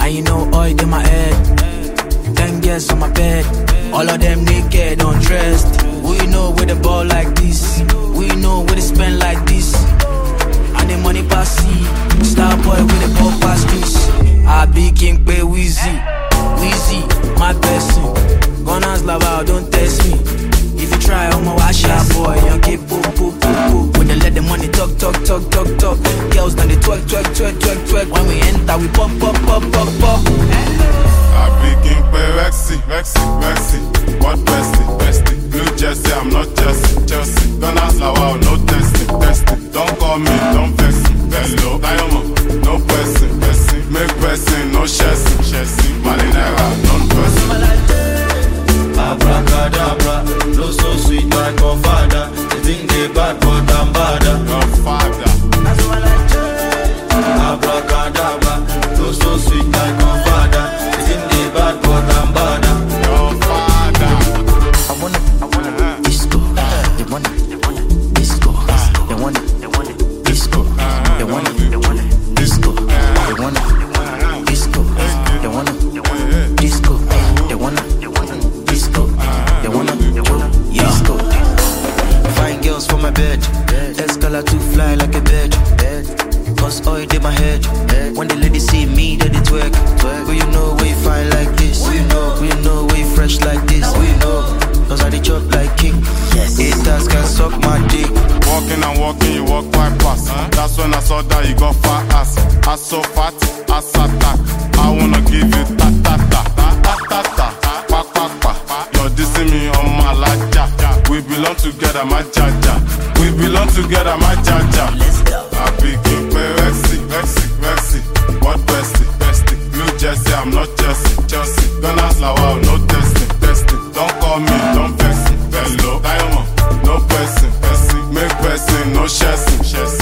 And you know oil in my head. 10 girls on my bed. All of them naked, undressed. We know where the ball like this. We know where they spend like this. And the money pass see. Star boy with the ball pass this. I be king pay Weezy. Weezy, my person. Gunners love out, don't test me. If you try, I'm a wash out boy. Young kid, poo, poo, poo, poo. When they let the money talk. Girls, now they twerk. When we enter, we pop. I be king pay Rexy. What bestie? New Jersey, I'm not Chelsea. Gunners love out, no testing. Don't call me, don't vex me. Hello, Diamond, no person. Make person, no chassis. Marinera, non-person. Abracadabra, no so sweet like your father. They think they bad, but I'm badder. Your father. Abracadabra, no so sweet like your father. They think they bad, but I'm badder. Your father. I wanna disco. They wanna disco. They wanna disco. They wanna disco. They wanna disco. They wanna disco. They wanna disco. They wanna disco. Fine girls for my bed. Escala to fly like a bird. Cause oil in my head. When the ladies see me, they twerk. But you know we fine like this. We know we fresh like this. We know. Cause I chop like king. Haters can suck my dick. Walking, you walk quite fast. That's when I saw that you got fat ass. Ass so fat, ass attack. I wanna give you ta-ta-ta. You're dissing me on my laja. We belong together, my jaja. Let's go. I be king pay Rexy. What bestie? Blue Jersey, I'm not Chelsea. Gunners love out, no testing. Don't call me, don't vex me. Hello, Diamond, no person. Make person, no chassis.